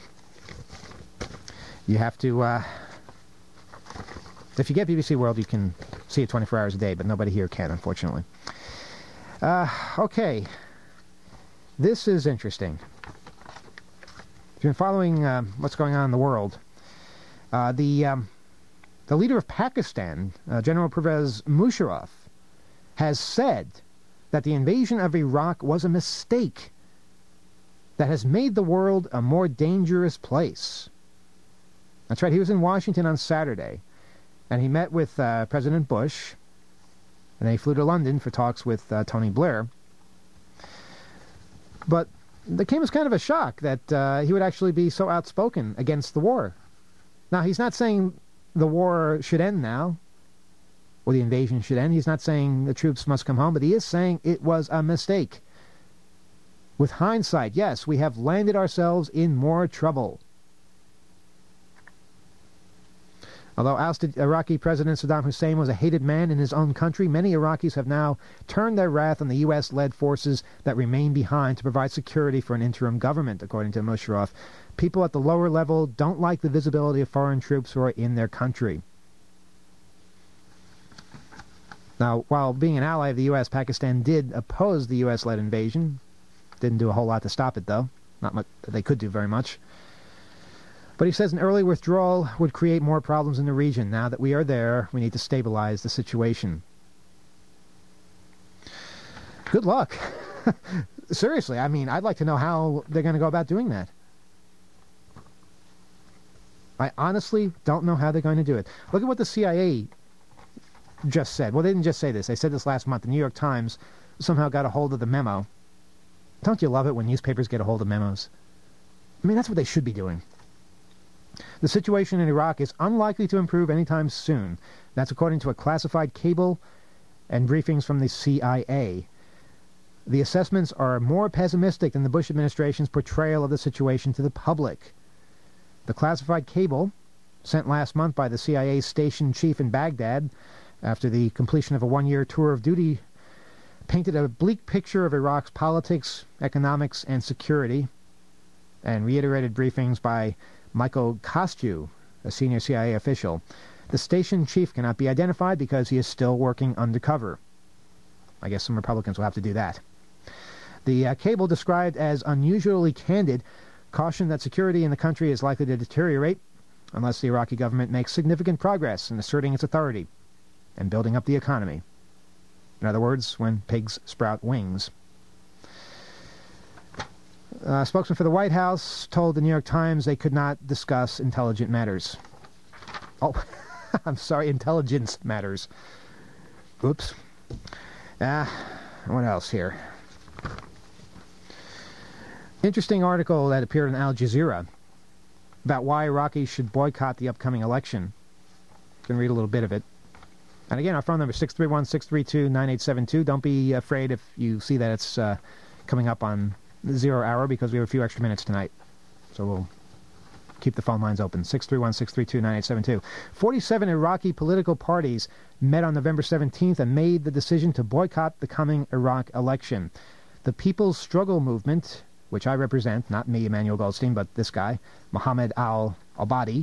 you have to... if you get BBC World, you can see it 24 hours a day, but nobody here can, unfortunately. Okay. This is interesting. If you've been following what's going on in the world, the leader of Pakistan, General Pervez Musharraf, has said that the invasion of Iraq was a mistake that has made the world a more dangerous place. That's right, he was in Washington on Saturday, and he met with President Bush, and they flew to London for talks with Tony Blair. But it came as kind of a shock that he would actually be so outspoken against the war. Now, he's not saying the war should end now, or the invasion should end. He's not saying the troops must come home, but he is saying it was a mistake. With hindsight, yes, we have landed ourselves in more trouble. Although ousted Iraqi President Saddam Hussein was a hated man in his own country, many Iraqis have now turned their wrath on the U.S.-led forces that remain behind to provide security for an interim government, according to Musharraf. People at the lower level don't like the visibility of foreign troops who are in their country. Now, while being an ally of the U.S., Pakistan did oppose the U.S.-led invasion. Didn't do a whole lot to stop it, though. Not much. They could do very much. But he says an early withdrawal would create more problems in the region. Now that we are there, we need to stabilize the situation. Good luck. Seriously, I mean, I'd like to know how they're going to go about doing that. I honestly don't know how they're going to do it. Look at what the CIA just said. Well, they didn't just say this. They said this last month. The New York Times somehow got a hold of the memo. Don't you love it when newspapers get a hold of memos? I mean, that's what they should be doing. The situation in Iraq is unlikely to improve anytime soon. That's according to a classified cable and briefings from the CIA. The assessments are more pessimistic than the Bush administration's portrayal of the situation to the public. The classified cable, sent last month by the CIA's station chief in Baghdad after the completion of a one-year tour of duty, painted a bleak picture of Iraq's politics, economics, and security, and reiterated briefings by Michael Kostew, a senior CIA official. The station chief cannot be identified because he is still working undercover. I guess some Republicans will have to do that. The cable, described as unusually candid, cautioned that security in the country is likely to deteriorate unless the Iraqi government makes significant progress in asserting its authority and building up the economy. In other words, when pigs sprout wings. A spokesman for the White House told the New York Times they could not discuss intelligent matters. Oh, I'm sorry, intelligence matters. Oops. What else here? Interesting article that appeared in Al Jazeera about why Iraqis should boycott the upcoming election. You can read a little bit of it. And again, our phone number is 631-632-9872. Don't be afraid if you see that it's coming up on the 0 hour because we have a few extra minutes tonight. So we'll keep the phone lines open. 631-632-9872. 47 Iraqi political parties met on November 17th and made the decision to boycott the coming Iraq election. The People's Struggle Movement, which I represent, not me, Emmanuel Goldstein, but this guy, Mohammed al-Abadi.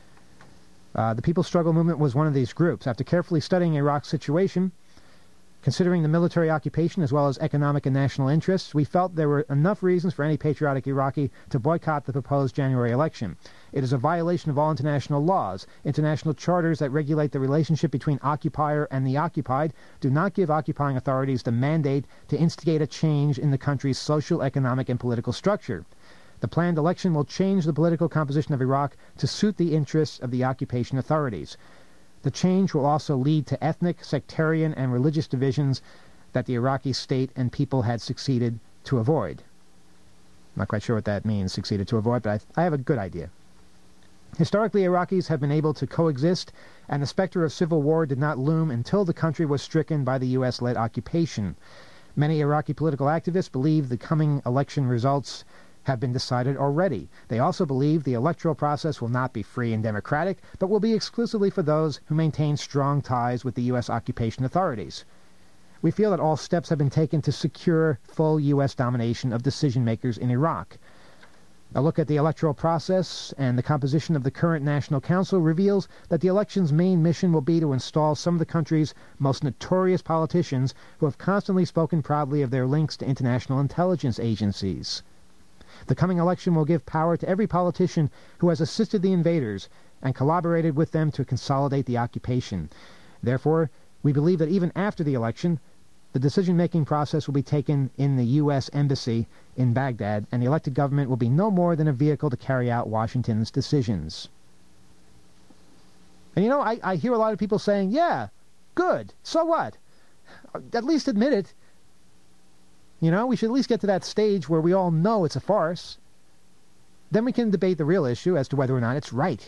The People's Struggle Movement was one of these groups. After carefully studying Iraq's situation, considering the military occupation as well as economic and national interests, we felt there were enough reasons for any patriotic Iraqi to boycott the proposed January election. It is a violation of all international laws. International charters that regulate the relationship between occupier and the occupied do not give occupying authorities the mandate to instigate a change in the country's social, economic, and political structure. The planned election will change the political composition of Iraq to suit the interests of the occupation authorities. The change will also lead to ethnic, sectarian, and religious divisions that the Iraqi state and people had succeeded to avoid. I'm not quite sure what that means, succeeded to avoid, but I have a good idea. Historically, Iraqis have been able to coexist, and the specter of civil war did not loom until the country was stricken by the U.S.-led occupation. Many Iraqi political activists believe the coming election results have been decided already. They also believe the electoral process will not be free and democratic, but will be exclusively for those who maintain strong ties with the U.S. occupation authorities. We feel that all steps have been taken to secure full U.S. domination of decision-makers in Iraq. A look at the electoral process and the composition of the current National Council reveals that the election's main mission will be to install some of the country's most notorious politicians who have constantly spoken proudly of their links to international intelligence agencies. The coming election will give power to every politician who has assisted the invaders and collaborated with them to consolidate the occupation. Therefore, we believe that even after the election, the decision-making process will be taken in the U.S. Embassy in Baghdad, and the elected government will be no more than a vehicle to carry out Washington's decisions. And I hear a lot of people saying, yeah, good, so what? At least admit it. We should at least get to that stage where we all know it's a farce. Then we can debate the real issue as to whether or not it's right.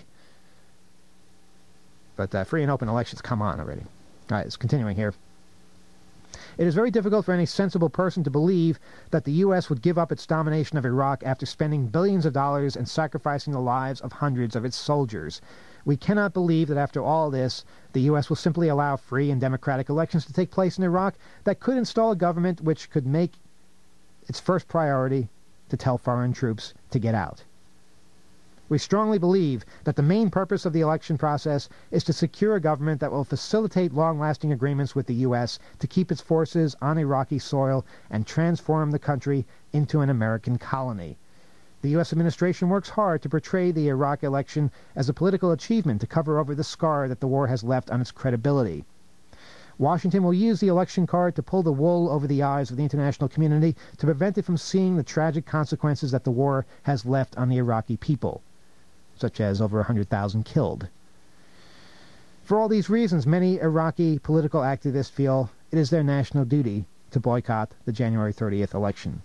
But free and open elections, come on already. All right, it's continuing here. It is very difficult for any sensible person to believe that the U.S. would give up its domination of Iraq after spending billions of dollars and sacrificing the lives of hundreds of its soldiers. We cannot believe that after all this, the U.S. will simply allow free and democratic elections to take place in Iraq that could install a government which could make its first priority to tell foreign troops to get out. We strongly believe that the main purpose of the election process is to secure a government that will facilitate long-lasting agreements with the U.S. to keep its forces on Iraqi soil and transform the country into an American colony. The U.S. administration works hard to portray the Iraq election as a political achievement to cover over the scar that the war has left on its credibility. Washington will use the election card to pull the wool over the eyes of the international community to prevent it from seeing the tragic consequences that the war has left on the Iraqi people, such as over 100,000 killed. For all these reasons, many Iraqi political activists feel it is their national duty to boycott the January 30th election.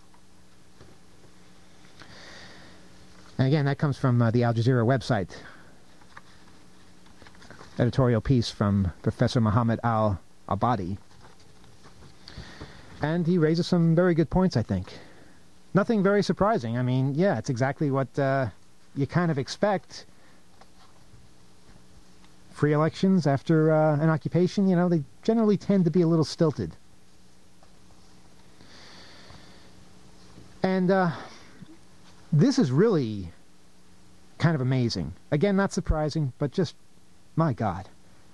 And again, that comes from the Al Jazeera website. Editorial piece from Professor Mohammed al-Abadi. And he raises some very good points, I think. Nothing very surprising. I mean, yeah, it's exactly what you kind of expect. Free elections after an occupation, they generally tend to be a little stilted. And this is really kind of amazing. Again, not surprising, but just, my God.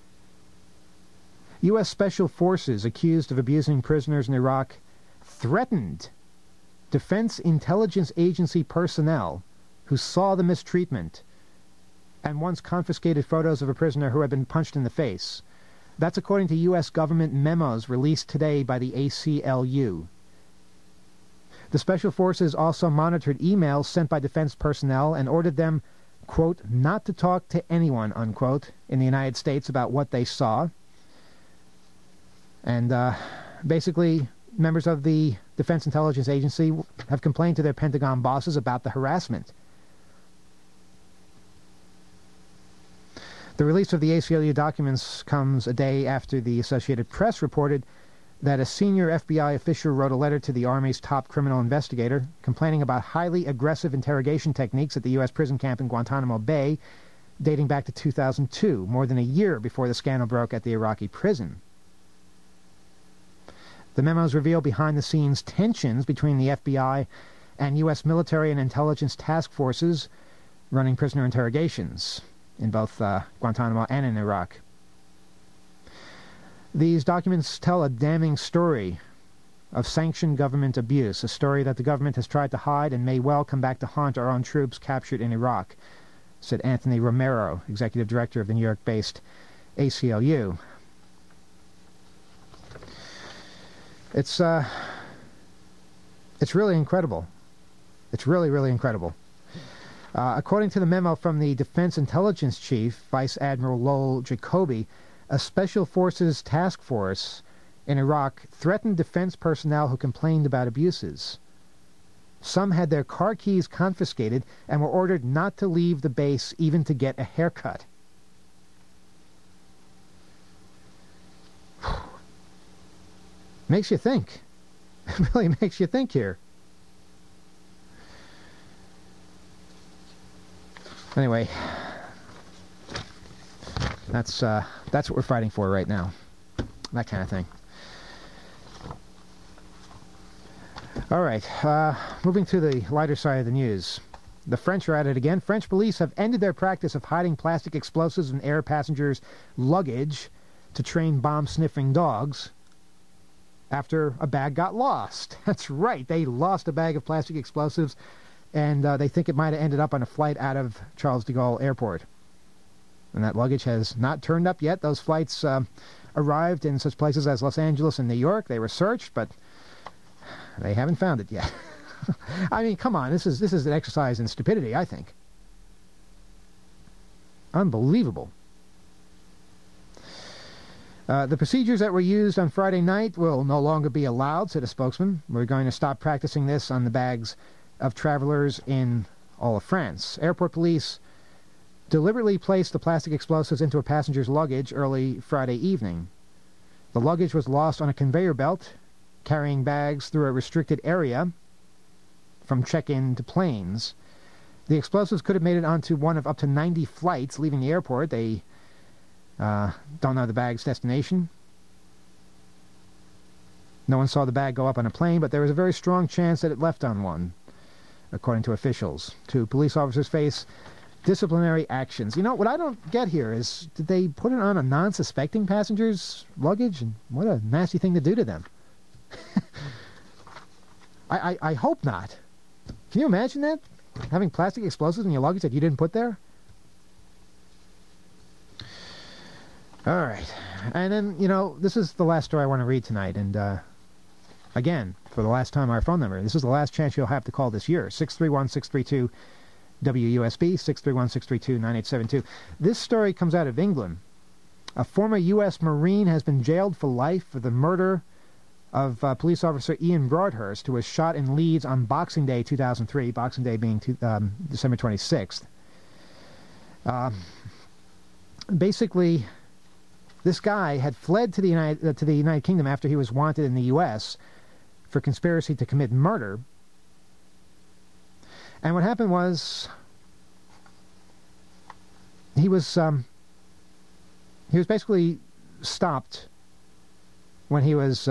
U.S. Special Forces accused of abusing prisoners in Iraq threatened Defense Intelligence Agency personnel who saw the mistreatment and once confiscated photos of a prisoner who had been punched in the face. That's according to U.S. government memos released today by the ACLU. The Special Forces also monitored emails sent by defense personnel and ordered them, quote, not to talk to anyone, unquote, in the United States about what they saw. And basically, members of the Defense Intelligence Agency have complained to their Pentagon bosses about the harassment. The release of the ACLU documents comes a day after the Associated Press reported that a senior FBI official wrote a letter to the Army's top criminal investigator complaining about highly aggressive interrogation techniques at the U.S. prison camp in Guantanamo Bay dating back to 2002, more than a year before the scandal broke at the Iraqi prison. The memos reveal behind-the-scenes tensions between the FBI and U.S. military and intelligence task forces running prisoner interrogations in both Guantanamo and in Iraq. These documents tell a damning story of sanctioned government abuse, a story that the government has tried to hide and may well come back to haunt our own troops captured in Iraq, said Anthony Romero, executive director of the New York-based ACLU. It's really incredible. It's really, really incredible. According to the memo from the Defense Intelligence Chief, Vice Admiral Lowell Jacoby, a Special Forces task force in Iraq threatened defense personnel who complained about abuses. Some had their car keys confiscated and were ordered not to leave the base even to get a haircut. Makes you think. It really makes you think here. Anyway, that's what we're fighting for right now. That kind of thing. All right, moving to the lighter side of the news. The French are at it again. French police have ended their practice of hiding plastic explosives in air passengers' luggage to train bomb-sniffing dogs after a bag got lost. That's right, they lost a bag of plastic explosives, and they think it might have ended up on a flight out of Charles de Gaulle Airport. And that luggage has not turned up yet. Those flights arrived in such places as Los Angeles and New York. They were searched, but they haven't found it yet. I mean, come on, this is an exercise in stupidity, I think. Unbelievable. The procedures that were used on Friday night will no longer be allowed, said a spokesman. We're going to stop practicing this on the bags of travelers in all of France. Airport police deliberately placed the plastic explosives into a passenger's luggage early Friday evening. The luggage was lost on a conveyor belt, carrying bags through a restricted area from check-in to planes. The explosives could have made it onto one of up to 90 flights leaving the airport. They don't know the bag's destination. No one saw the bag go up on a plane, but there was a very strong chance that it left on one, according to officials. 2 police officers face disciplinary actions. You know, what I don't get here is, did they put it on a non-suspecting passenger's luggage? And what a nasty thing to do to them. I hope not. Can you imagine that? Having plastic explosives in your luggage that you didn't put there? All right. And then, you know, this is the last story I want to read tonight. And, again, for the last time, our phone number. This is the last chance you'll have to call this year. 631-632-WUSB, 631-632-9872. This story comes out of England. A former U.S. Marine has been jailed for life for the murder of police officer Ian Broadhurst, who was shot in Leeds on Boxing Day 2003, Boxing Day being December 26th. Basically, this guy had fled to the United Kingdom after he was wanted in the U.S. for conspiracy to commit murder. And what happened was he was basically stopped when he was,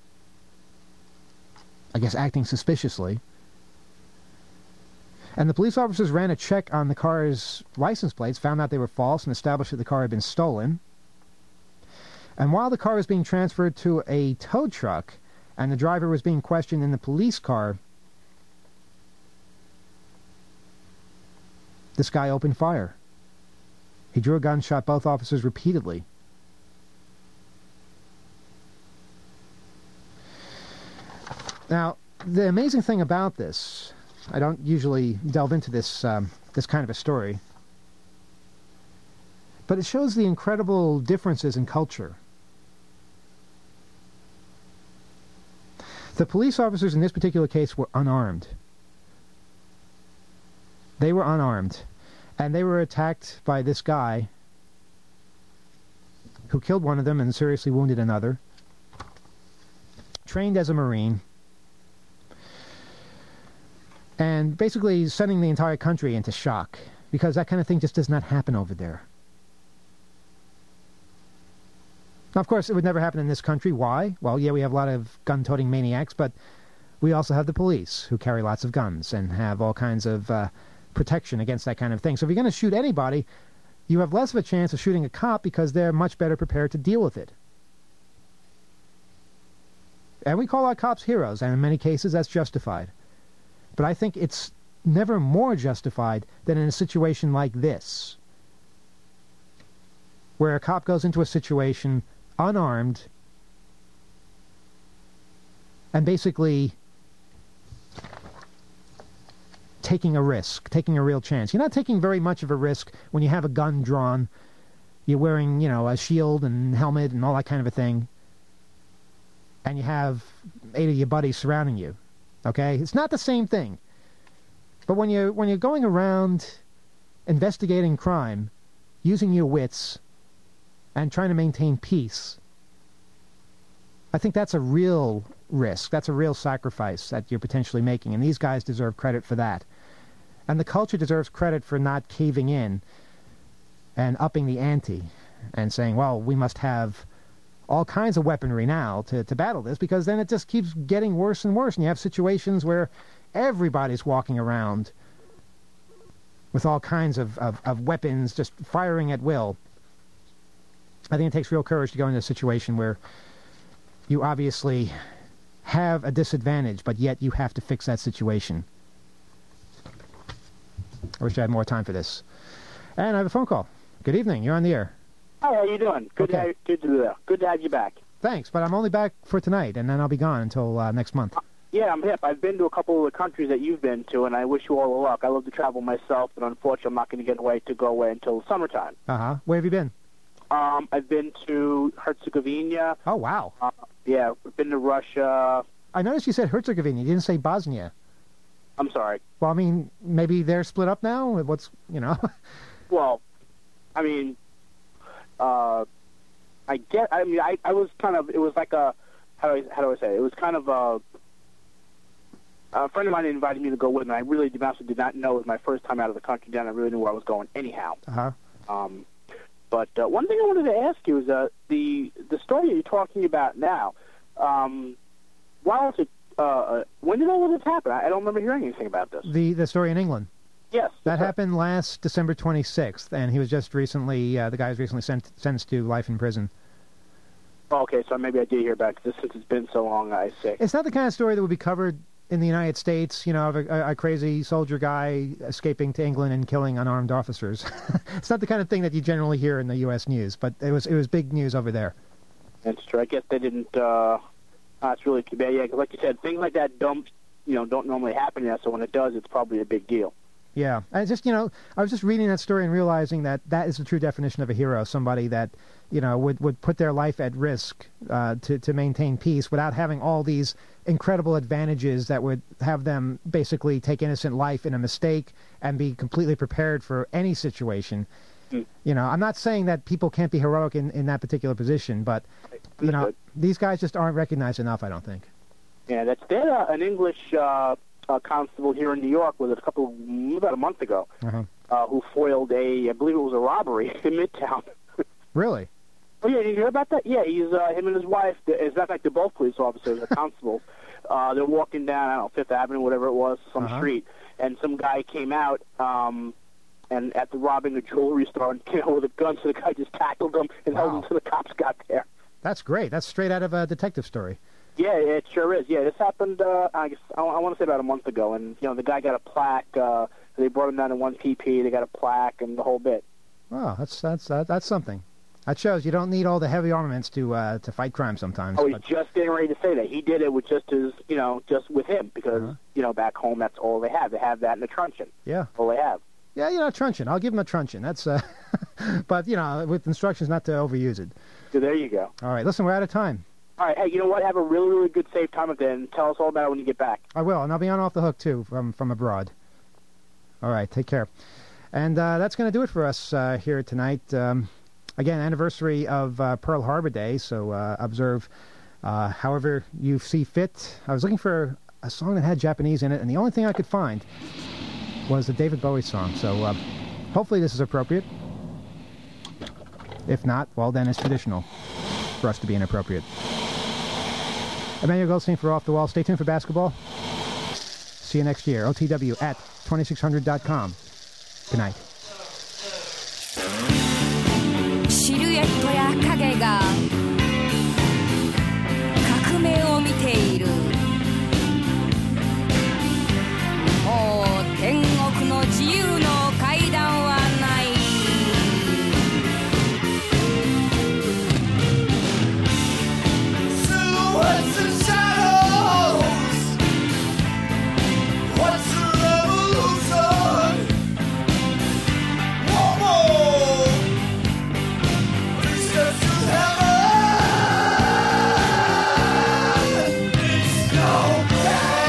I guess, acting suspiciously. And the police officers ran a check on the car's license plates, found out they were false, and established that the car had been stolen. And while the car was being transferred to a tow truck and the driver was being questioned in the police car, this guy opened fire. He drew a gun, shot both officers repeatedly. Now, the amazing thing about this, I don't usually delve into this this kind of a story, but it shows the incredible differences in culture. The police officers in this particular case were unarmed. They were unarmed, and they were attacked by this guy who killed one of them and seriously wounded another. trained as a Marine, and basically sending the entire country into shock, because that kind of thing just does not happen over there. Now, of course, it would never happen in this country. Why? Well, yeah, we have a lot of gun-toting maniacs, but we also have the police who carry lots of guns and have all kinds of protection against that kind of thing. So if you're going to shoot anybody, you have less of a chance of shooting a cop because they're much better prepared to deal with it. And we call our cops heroes, and in many cases that's justified. But I think it's never more justified than in a situation like this, where a cop goes into a situation unarmed and basically taking a risk, taking a real chance. You're not taking very much of a risk when you have a gun drawn, you're wearing, a shield and helmet and all that kind of a thing, and you have 8 of your buddies surrounding you. Okay? It's not the same thing. But when you're going around investigating crime, using your wits, and trying to maintain peace, I think that's a real risk. That's a real sacrifice that you're potentially making, and these guys deserve credit for that. And the culture deserves credit for not caving in and upping the ante and saying, well, we must have all kinds of weaponry now to battle this, because then it just keeps getting worse and worse, and you have situations where everybody's walking around with all kinds of weapons just firing at will. I think it takes real courage to go into a situation where you obviously have a disadvantage, but yet you have to fix that situation. I wish I had more time for this. And I have a phone call. Good evening. You're on the air. Hi, how you doing? Good to have you back. Thanks, but I'm only back for tonight, and then I'll be gone until next month. Yeah, I'm hip. I've been to a couple of the countries that you've been to, and I wish you all the luck. I love to travel myself, but unfortunately I'm not going to go away until summertime. Uh-huh. Where have you been? I've been to Herzegovina. Oh, wow. Yeah, I've been to Russia. I noticed you said Herzegovina. You didn't say Bosnia. I'm sorry. Well, I mean, maybe they're split up now? Well, I mean, I was kind of, it was like a, how do I say it? It was kind of a friend of mine invited me to go with him, and I really did not know it was my first time out of the country, and I really knew where I was going anyhow. Uh-huh. But one thing I wanted to ask you is the story you're talking about now. When did all of this happen? I don't remember hearing anything about this. The story in England. Yes. That happened last December 26th, and he was just recently, the guy was recently sentenced to life in prison. Okay, so maybe I did hear about it since it's been so long, I see. It's not the kind of story that would be covered in the United States, of a crazy soldier guy escaping to England and killing unarmed officers. It's not the kind of thing that you generally hear in the U.S. news, but it was big news over there. That's true. I guess they didn't. It's really too bad. Yeah, because like you said, things like that don't normally happen yet. So when it does, it's probably a big deal. Yeah, and just I was just reading that story and realizing that is the true definition of a hero: somebody that would put their life at risk to maintain peace without having all these incredible advantages that would have them basically take innocent life in a mistake and be completely prepared for any situation. I'm not saying that people can't be heroic in that particular position, but these guys just aren't recognized enough, I don't think. Yeah, there's an English constable here in New York about a month ago, who foiled I believe it was a robbery in Midtown. Really? Oh yeah, did you hear about that? Yeah, he's him and his wife. As a matter of fact, they're both police officers, or constables. They're walking down, I don't know, Fifth Avenue, whatever it was, some street, and some guy came out. And after robbing a jewelry store and with a gun, so the guy just tackled him and held him until the cops got there. That's great. That's straight out of a detective story. Yeah, it sure is. Yeah, this happened, I want to say about a month ago, and the guy got a plaque. They brought him down to 1 PP. They got a plaque and the whole bit. Oh, that's something. That shows you don't need all the heavy armaments to fight crime sometimes. Oh, he's just getting ready to say that. He did it with just his, just with him, because back home that's all they have. They have that in a truncheon. Yeah. All they have. Yeah, truncheon. I'll give him a truncheon. That's, but with instructions not to overuse it. So there you go. All right, listen, we're out of time. All right, hey, you know what? Have a really, really good, safe time up there, and tell us all about it when you get back. I will, and I'll be on off the hook too from abroad. All right, take care. And that's going to do it for us here tonight. Again, anniversary of Pearl Harbor Day, so observe however you see fit. I was looking for a song that had Japanese in it, and the only thing I could find was the David Bowie song. So hopefully this is appropriate. If not, well, then it's traditional for us to be inappropriate. Emmanuel Goldstein for Off the Wall. Stay tuned for basketball. See you next year. OTW at 2600.com. Good night. シルエットや影が革命を見ている。もう天国の自由の階段はない。 Silhouettes and shadows. What's the revolution? One more. 3 steps to heaven. It's no pain.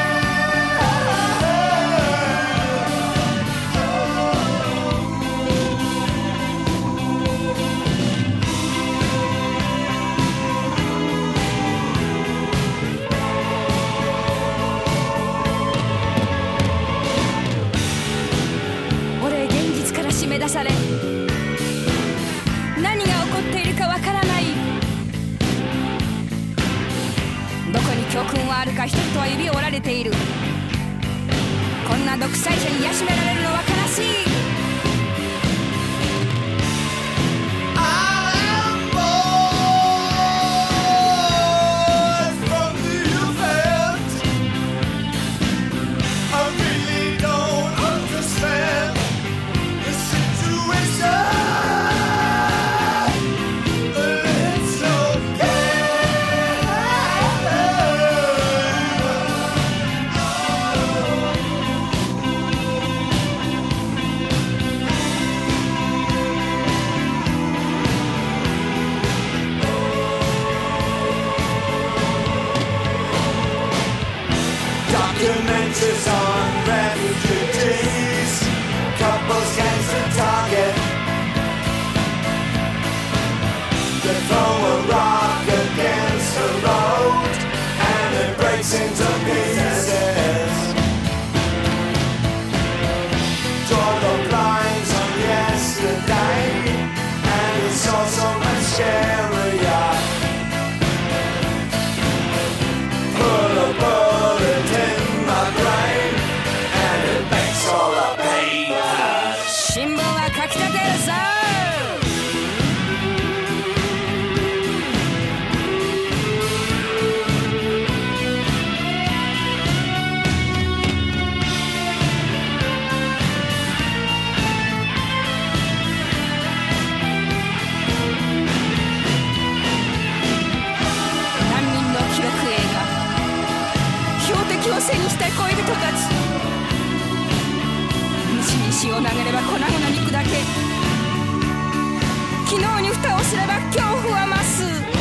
俺現実から締め出され、何が起こっているかわからない。どこに教訓はあるか人々は指を折られている。こんな独裁者に養められるのは悲しい。 Documentaries on refugees, couples against the target. They throw a rock against the road and it breaks into pieces. Draw the blinds on yesterday and it's all so much scarier. Put a bullet in my brain and it makes all the paper. 新聞は書き立てるさ。難民の記録映画。標的を背にした恋人たち。虫に石を投げれば粉々肉だけ。昨日に蓋をすれば恐怖は増す。